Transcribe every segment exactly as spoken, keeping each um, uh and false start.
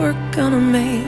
we're gonna make.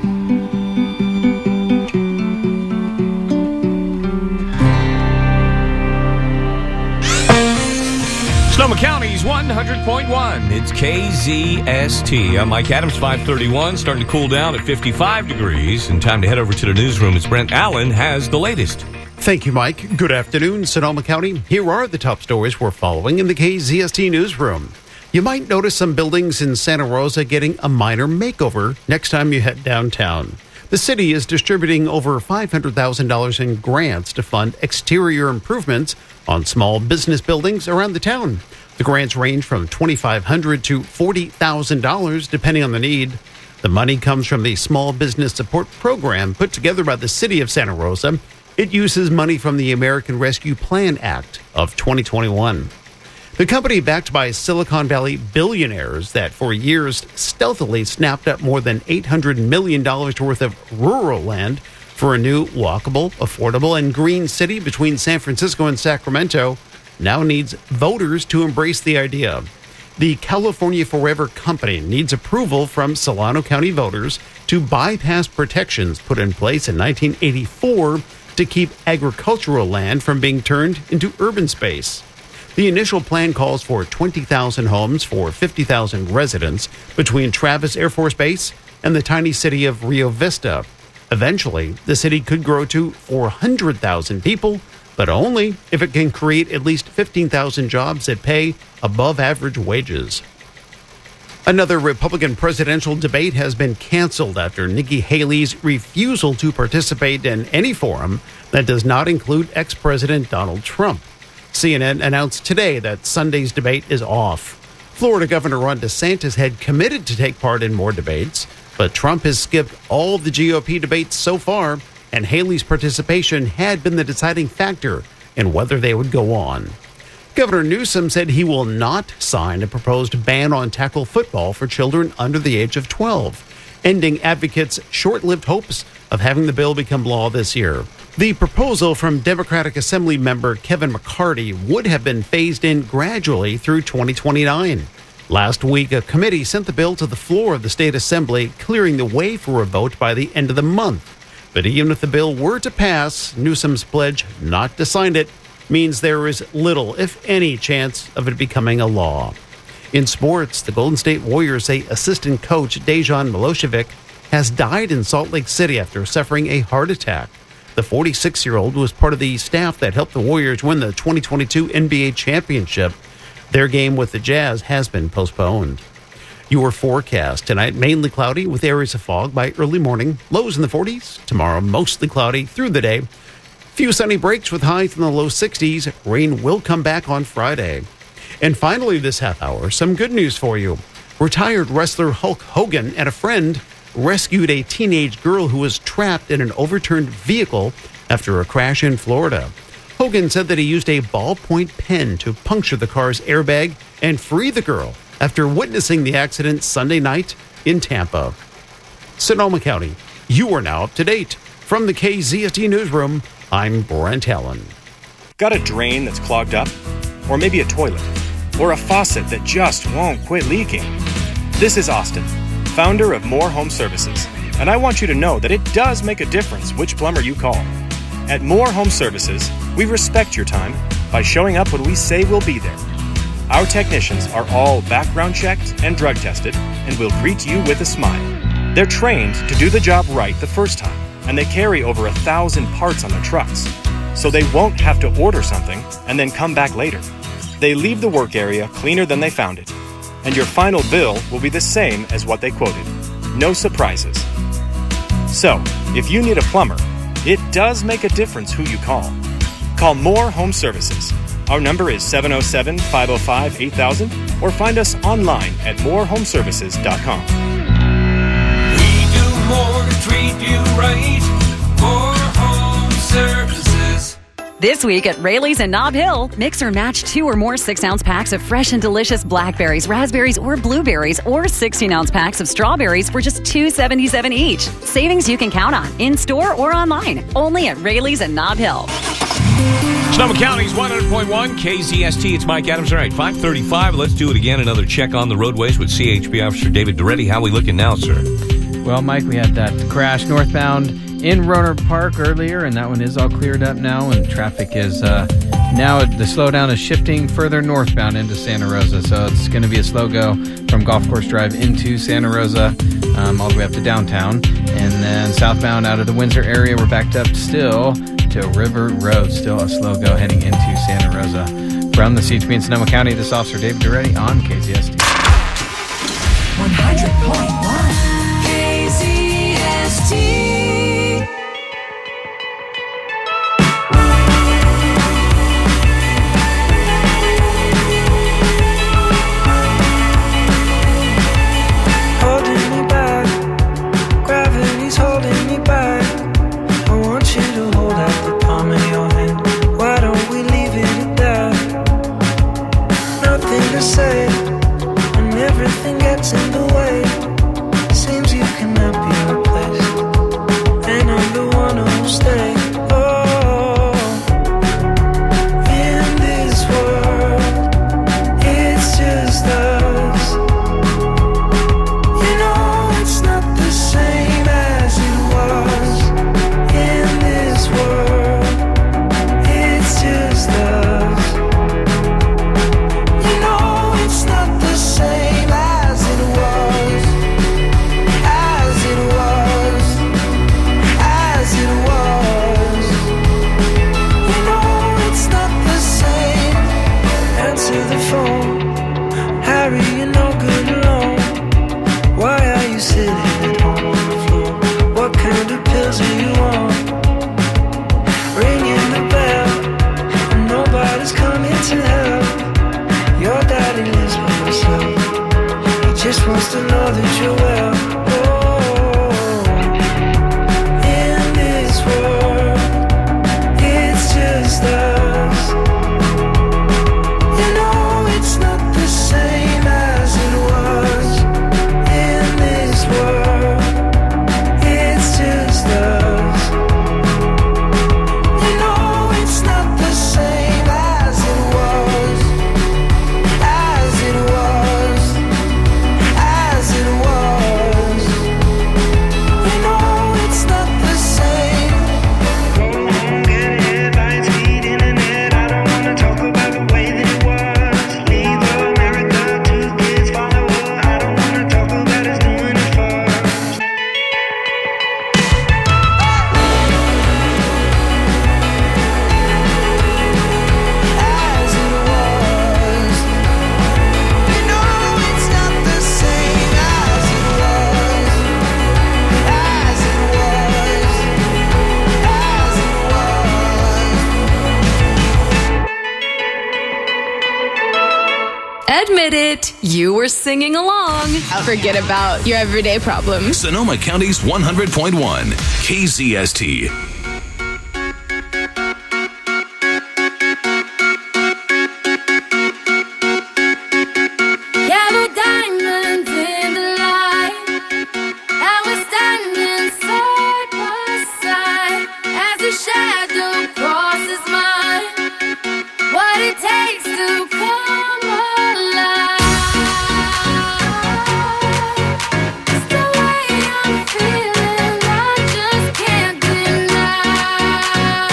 Sonoma County's one hundred point one. It's K Z S T. I'm Mike Adams, five thirty-one, starting to cool down at fifty-five degrees. And time to head over to the newsroom as Brent Allen has the latest. Thank you, Mike. Good afternoon, Sonoma County. Here are the top stories we're following in the K Z S T newsroom. You might notice some buildings in Santa Rosa getting a minor makeover next time you head downtown. The city is distributing over five hundred thousand dollars in grants to fund exterior improvements on small business buildings around the town. The grants range from twenty-five hundred dollars to forty thousand dollars, depending on the need. The money comes from the Small Business Support Program put together by the city of Santa Rosa. It uses money from the American Rescue Plan Act of twenty twenty-one. The company backed by Silicon Valley billionaires that for years stealthily snapped up more than eight hundred million dollars worth of rural land for a new walkable, affordable, and green city between San Francisco and Sacramento now needs voters to embrace the idea. The California Forever Company needs approval from Solano County voters to bypass protections put in place in nineteen eighty-four to keep agricultural land from being turned into urban space. The initial plan calls for twenty thousand homes for fifty thousand residents between Travis Air Force Base and the tiny city of Rio Vista. Eventually, the city could grow to four hundred thousand people, but only if it can create at least fifteen thousand jobs that pay above average wages. Another Republican presidential debate has been canceled after Nikki Haley's refusal to participate in any forum that does not include ex-President Donald Trump. C N N announced today that Sunday's debate is off. Florida Governor Ron DeSantis had committed to take part in more debates, but Trump has skipped all the G O P debates so far, and Haley's participation had been the deciding factor in whether they would go on. Governor Newsom said he will not sign a proposed ban on tackle football for children under the age of twelve, ending advocates' short-lived hopes of having the bill become law this year. The proposal from Democratic Assembly member Kevin McCarty would have been phased in gradually through twenty twenty-nine. Last week, a committee sent the bill to the floor of the state assembly, clearing the way for a vote by the end of the month. But even if the bill were to pass, Newsom's pledge not to sign it means there is little, if any, chance of it becoming a law. In sports, the Golden State Warriors say assistant coach Dejan Milojevic has died in Salt Lake City after suffering a heart attack. The forty-six-year-old was part of the staff that helped the Warriors win the twenty twenty-two N B A championship. Their game with the Jazz has been postponed. Your forecast tonight, mainly cloudy with areas of fog by early morning. Lows in the forties. Tomorrow, mostly cloudy through the day. Few sunny breaks with highs in the low sixties. Rain will come back on Friday. And finally this half hour, some good news for you. Retired wrestler Hulk Hogan and a friend rescued a teenage girl who was trapped in an overturned vehicle after a crash in Florida. Hogan said that he used a ballpoint pen to puncture the car's airbag and free the girl after witnessing the accident Sunday night in Tampa. Sonoma County, you are now up to date. From the K Z S T Newsroom, I'm Brent Allen. Got a drain that's clogged up? Or maybe a toilet? Or a faucet that just won't quit leaking? This is Austin, founder of More Home Services, and I want you to know that it does make a difference which plumber you call. At More Home Services, we respect your time by showing up when we say we'll be there. Our technicians are all background checked and drug tested and will greet you with a smile. They're trained to do the job right the first time, and they carry over a thousand parts on their trucks, so they won't have to order something and then come back later. They leave the work area cleaner than they found it, and your final bill will be the same as what they quoted. No surprises. So, if you need a plumber, it does make a difference who you call. Call More Home Services. Our number is seven oh seven, five oh five, eight thousand, or find us online at more home services dot com. We do more to treat you right. More Home Services. This week at Rayleigh's in Nob Hill, mix or match two or more six-ounce packs of fresh and delicious blackberries, raspberries, or blueberries, or sixteen-ounce packs of strawberries for just two dollars and seventy-seven cents each. Savings you can count on, in-store or online. Only at Rayleigh's in Nob Hill. Sonoma County's one hundred point one K Z S T. It's Mike Adams. All right, five thirty-five. Let's do it again. Another check on the roadways with C H P Officer David Duretti. How are we looking now, sir? Well, Mike, we had that crash northbound in Rohnert Park earlier, and that one is all cleared up now, and traffic is uh, now the slowdown is shifting further northbound into Santa Rosa, so it's going to be a slow go from Golf Course Drive into Santa Rosa, um, all the way up to downtown, and then southbound out of the Windsor area, we're backed up still to River Road, still a slow go heading into Santa Rosa. From the C H P in Sonoma County, this is Officer David Duretti on K Z S T. one hundred point one K Z S T. Holding me back, gravity's holding me back. I want you to hold out the palm of your hand. Why don't we leave it at that? Nothing to say, and everything gets in the way. Seems you cannot be replaced, and I'm the one who'll stay. Oh, in this world, it's just us. You know it's not the same as it was. In this world, it's just us. You know it's not the same as it was. As it was. As it was. You know it's not the same. Answer the phone. Harry, you're no good alone. Why are you sitting at home on the floor? What kind of pills are you on? Ringing the bell, and nobody's coming to help. Your daddy lives by himself. He just wants to know that you're well. Oh, in this world, it's just us. You know it's not the same as it was. In this world, it's just us. You know it's not the same as it was. As it was. As it was. You know it's not the same. Go home, get headlines, feed internet. I don't wanna talk about the way that it was. Leave America, two kids follow her. I don't wanna talk about us doing it first. As it was. You know it's not the same as it was. As it was. As it was. Admit it, you were singing along. Forget about your everyday problems. Sonoma County's one hundred point one K Z S T. Yellow diamonds in the light, and we're standing side by side as a shadow crosses mine. What it takes to come alive. It's the way I'm feeling, I just can't deny.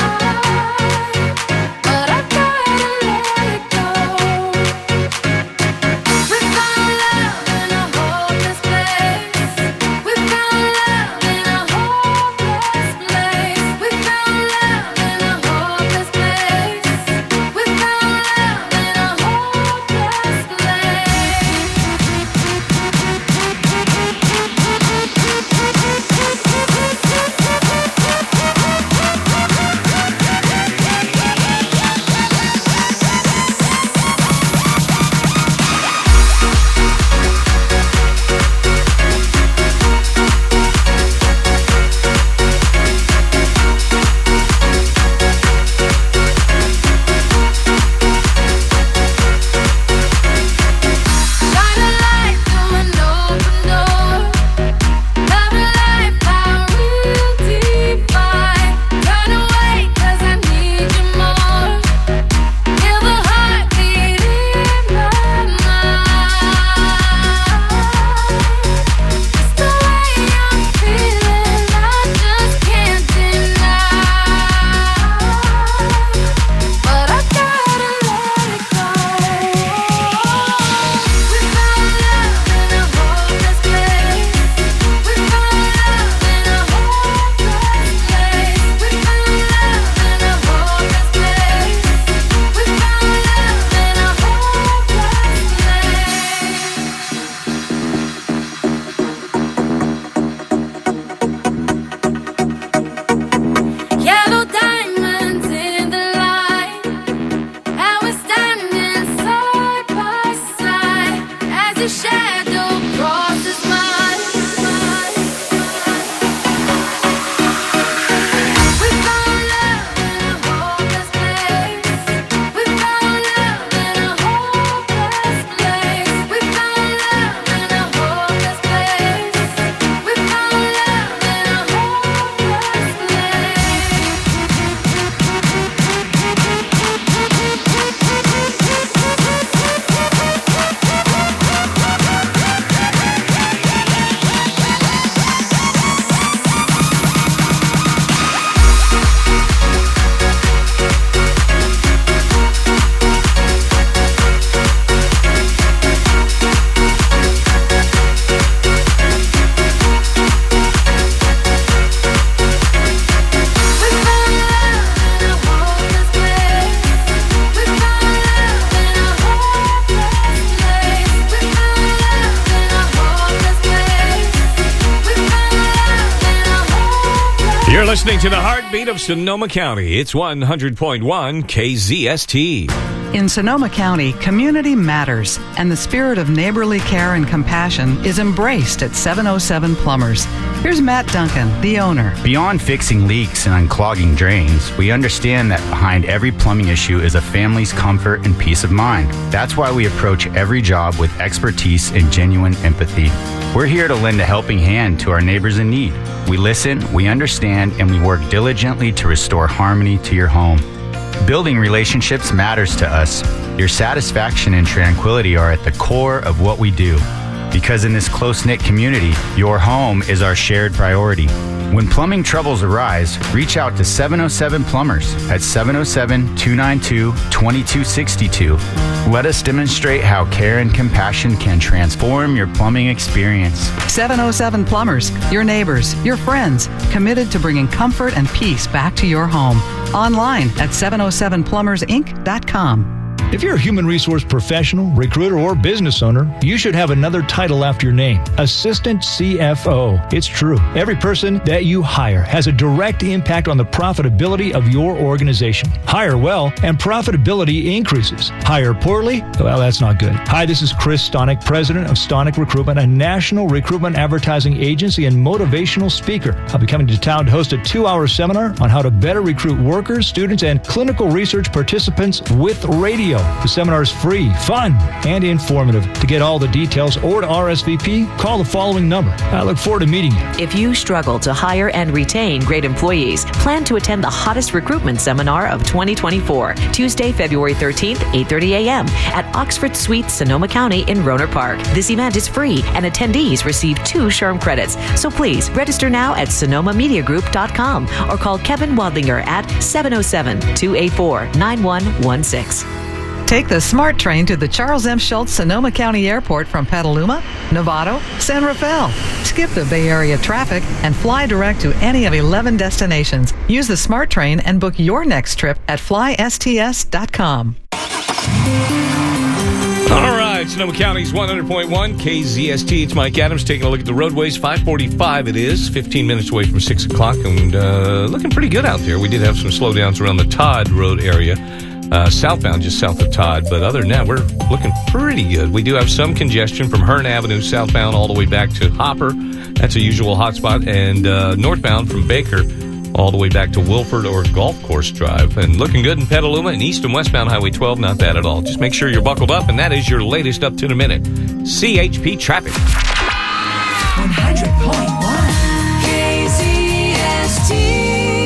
But I gotta let it go. We found love in a hopeless place. We found love in a hopeless place. We found love in a hopeless place. We found love in a hopeless place. listening to the heartbeat of Sonoma County. It's one hundred point one K Z S T. In Sonoma County, community matters, and the spirit of neighborly care and compassion is embraced at seven oh seven Plumbers. Here's Matt Duncan, the owner. Beyond fixing leaks and unclogging drains, we understand that behind every plumbing issue is a family's comfort and peace of mind. That's why we approach every job with expertise and genuine empathy. We're here to lend a helping hand to our neighbors in need. We listen, we understand, and we work diligently to restore harmony to your home. Building relationships matters to us. Your satisfaction and tranquility are at the core of what we do. Because in this close-knit community, your home is our shared priority. When plumbing troubles arise, reach out to seven oh seven Plumbers at seven oh seven, two nine two, two two six two. Let us demonstrate how care and compassion can transform your plumbing experience. seven oh seven Plumbers, your neighbors, your friends, committed to bringing comfort and peace back to your home. Online at seven oh seven plumbers inc dot com. If you're a human resource professional, recruiter, or business owner, you should have another title after your name, Assistant C F O. It's true. Every person that you hire has a direct impact on the profitability of your organization. Hire well, and profitability increases. Hire poorly? Well, that's not good. Hi, this is Chris Stonick, president of Stonick Recruitment, a national recruitment advertising agency and motivational speaker. I'll be coming to town to host a two-hour seminar on how to better recruit workers, students, and clinical research participants with radio. The seminar is free, fun, and informative. To get all the details or to R S V P, call the following number. I look forward to meeting you. If you struggle to hire and retain great employees, plan to attend the hottest recruitment seminar of twenty twenty-four, Tuesday, February thirteenth, eight thirty a.m. at Oxford Suites, Sonoma County in Rohnert Park. This event is free, and attendees receive two SHRM credits. So please register now at sonoma media group dot com or call Kevin Wadlinger at seven oh seven, two eight four, nine one one six. Take the SMART train to the Charles M. Schultz Sonoma County Airport from Petaluma, Novato, San Rafael. Skip the Bay Area traffic and fly direct to any of eleven destinations. Use the SMART train and book your next trip at fly s t s dot com. All right, Sonoma County's one hundred point one K Z S T. It's Mike Adams taking a look at the roadways. five forty-five it is, fifteen minutes away from six o'clock, and uh, looking pretty good out there. We did have some slowdowns around the Todd Road area. Uh, southbound, just south of Todd. But other than that, we're looking pretty good. We do have some congestion from Hearn Avenue southbound all the way back to Hopper. That's a usual hotspot. And uh, northbound from Baker all the way back to Wilford or Golf Course Drive. And looking good in Petaluma and east and westbound Highway twelve, not bad at all. Just make sure you're buckled up, and that is your latest up to the minute C H P traffic. one hundred point one K Z S T.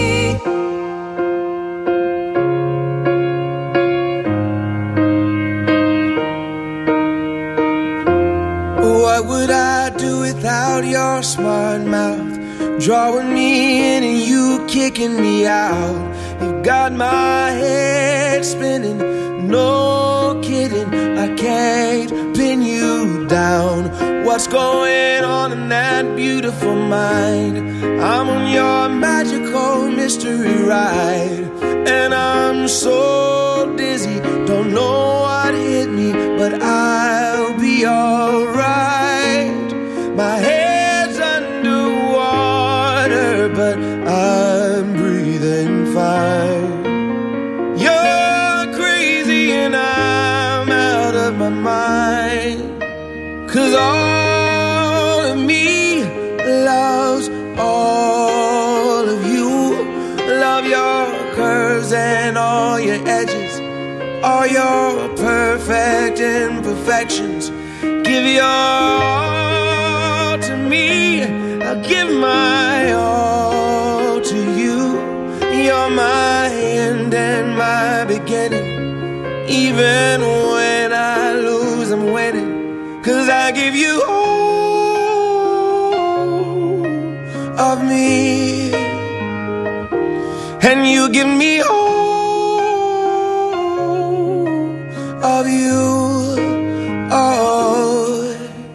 What would I do without your smart mouth? Drawing me in and you kicking me out. You got my head spinning, no kidding. I can't pin you down. What's going on in that beautiful mind? I'm on your magical mystery ride, and I'm so dizzy, don't know what hit me, but I'll be alright. My head's underwater, but I'm breathing fine. You're crazy and I'm out of my mind, 'cause all of me loves all of you. Love your curves and all your edges, all your perfect imperfections. Give your all to me, I'll give my all to you. You're my end and my beginning. Even when I lose, I'm winning, 'cause I give you all of me, and you give me all of you. Oh,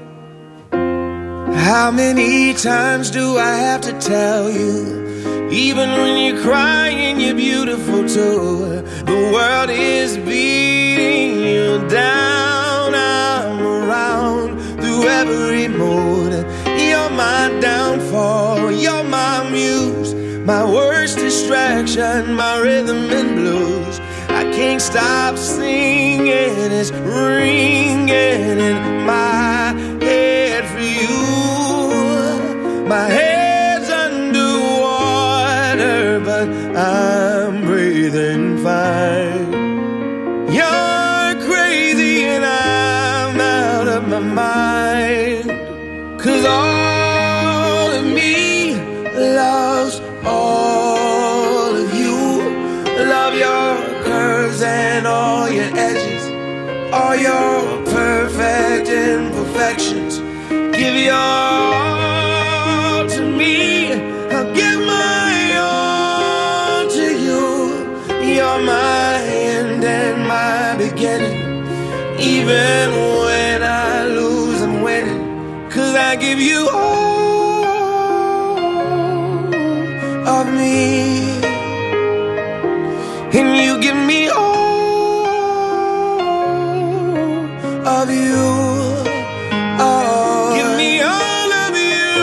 how many times do I have to tell you? Even when you're crying, you're beautiful too. The world is beating you down. I'm around through every mood. You're my downfall, you're my muse, my world. direction, my rhythm and blues. I can't stop singing, it's ringing in my head for you. My head's underwater, but I'm breathing fine. You're crazy and I'm out of my mind. 'Cause all of me loves all of you. Love your curves and all your edges, all your perfect imperfections. Give your all to me, I'll give my all to you. You're my end and my beginning. Even when I lose, I'm winning. 'Cause I give you all of me, and you give me all of you. Oh, give me all of you.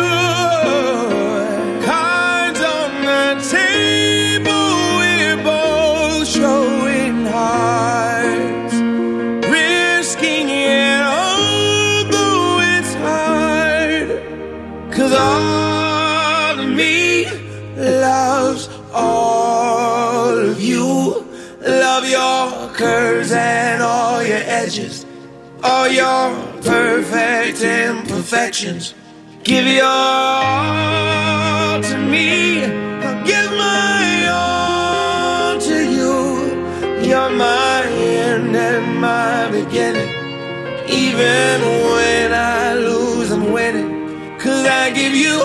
Cards on the table, we're both showing hearts, risking it although it's hard. 'Cause all of me loves all of you. Love your curves and all your edges, all your perfect imperfections. Give your all to me, I'll give my all to you. You're my end and my beginning. Even when I lose, I'm winning. 'Cause I give you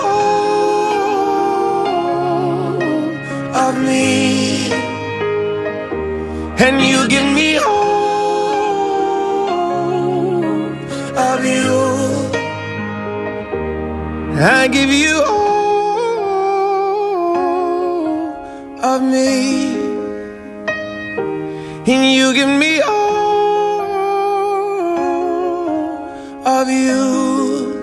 all of me, and you give me all of you. I give you all of me, and you give me all of you.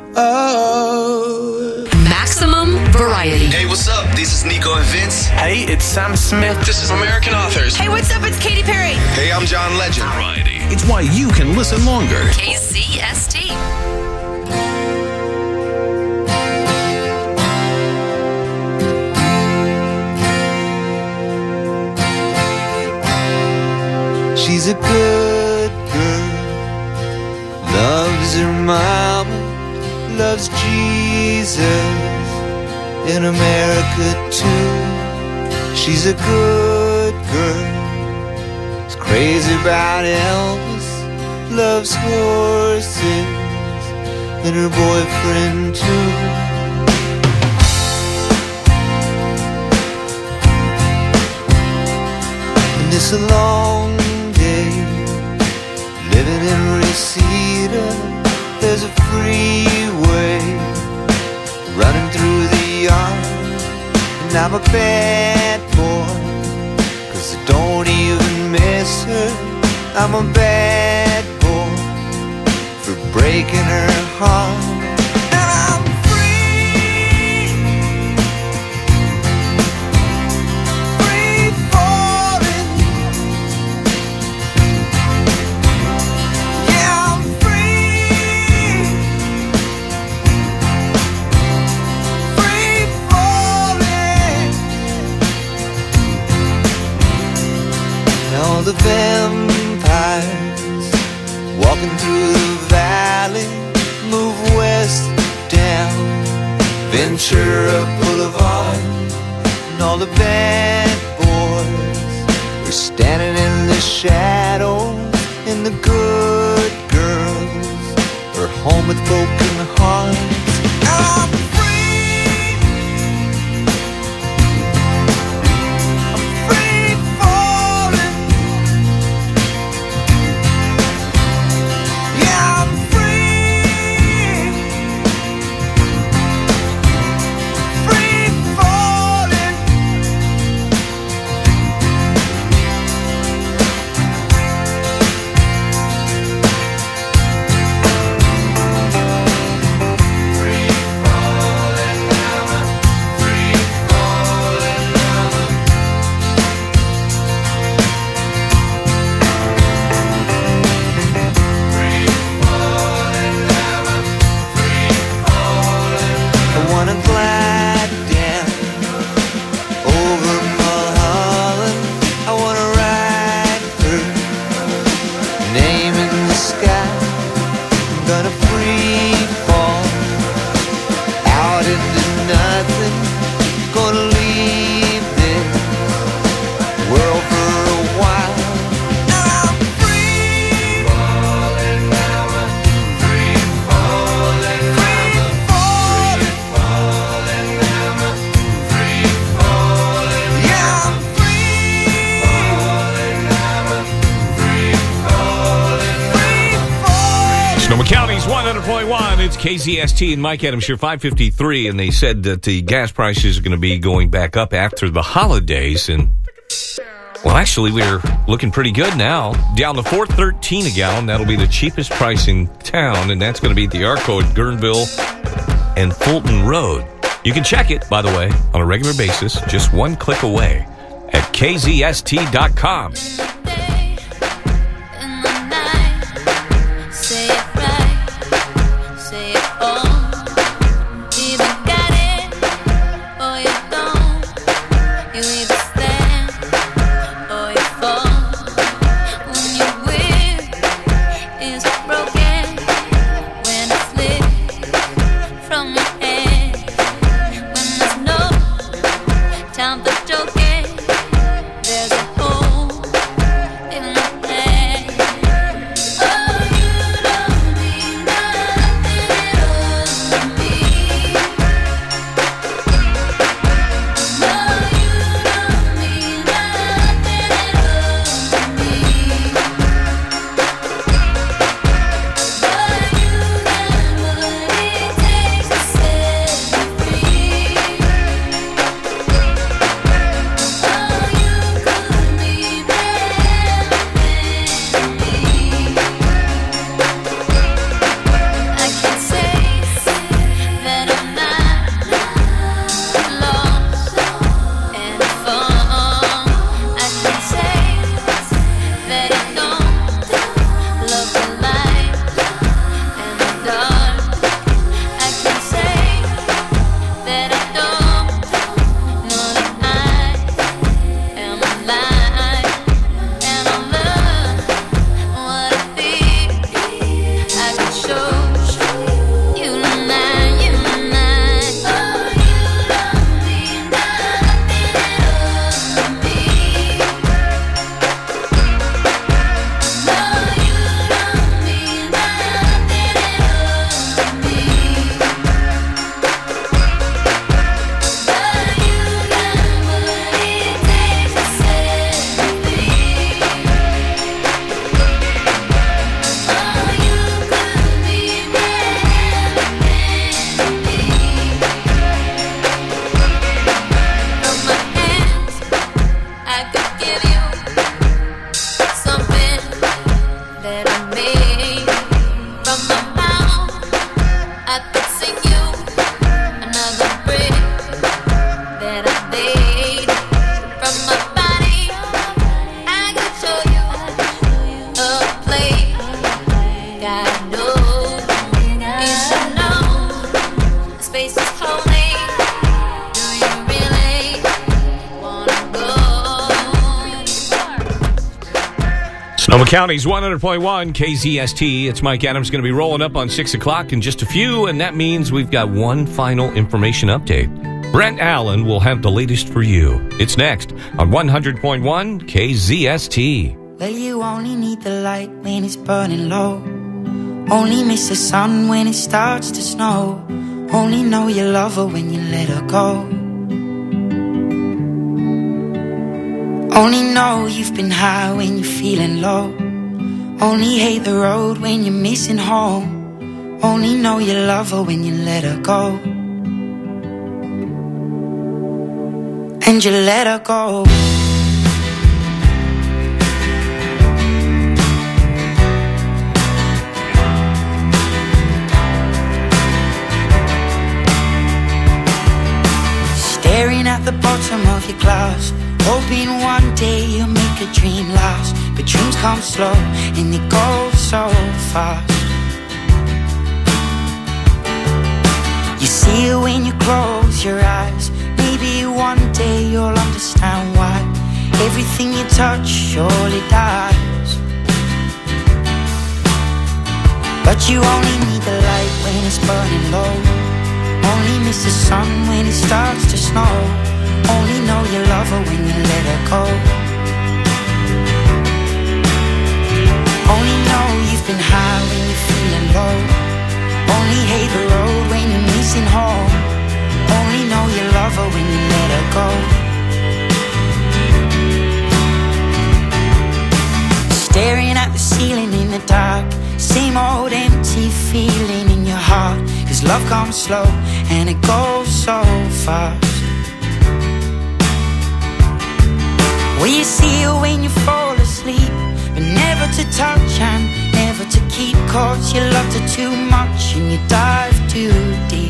Oh. Maximum variety. Hey, what's up? This is Nico and Vince. Hey, it's Sam Smith. This is American Authors. Hey, what's up? It's Katy Perry. Hey, I'm John Legend. Variety. It's why you can listen longer. K Z S T. She's a good girl, loves her mama, loves Jesus, in America too. She's a good girl, is crazy about Elvis, loves horses, and her boyfriend too. And it's a long day, living in Reseda. There's a freeway running through the yard, and I'm a bad boy, 'cause I don't even miss her. I'm a bad boy for breaking her heart. And I'm free, free falling. Yeah, I'm free, free falling. And all the vampires walking through the valley move west down Ventura Boulevard, and all the bad boys are standing in the shadows, and the good girls are home with broken hearts. I'm free, I'm free falling. Yeah, I'm free, free falling. Sonoma County's one hundred point one. It's K Z S T and Mike Adams here, five fifty-three, and they said that the gas prices are going to be going back up after the holidays. And, well, actually, we're looking pretty good now. Down to four thirteen a gallon. That'll be the cheapest price in town, and that's going to be at the Arco at Guerneville and Fulton Road. You can check it, by the way, on a regular basis, just one click away at K Z S T dot com. Sonoma County's one hundred point one K Z S T. It's Mike Adams going to be rolling up on six o'clock in just a few, and that means we've got one final information update. Brent Allen will have the latest for you. It's next on one hundred point one K Z S T. Well, you only need the light when it's burning low. Only miss the sun when it starts to snow. Only know you love her when you let her go. Only know you've been high when you're feeling low. Only hate the road when you're missing home. Only know you love her when you let her go. And you let her go. Staring at the bottom of your glass, hoping one day you'll make a dream last. But dreams come slow and they go so fast. You see it when you close your eyes. Maybe one day you'll understand why everything you touch surely dies. But you only need the light when it's burning low. Only miss the sun when it starts to snow. Only know you love her when you let her go. Only know you've been high when you're feeling low. Only hate the road when you're missing home. Only know you love her when you let her go. Staring at the ceiling in the dark, same same old empty feeling in your heart. Cause love comes slow and it goes so fast. Will you see her when you fall asleep, but never to touch and never to keep? Cause you loved her too much and you dive too deep.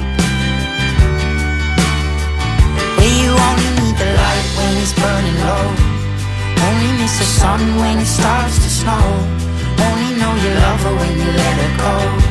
Will you only need the light when it's burning low, only miss the sun when it starts to snow, only know you love her when you let her go?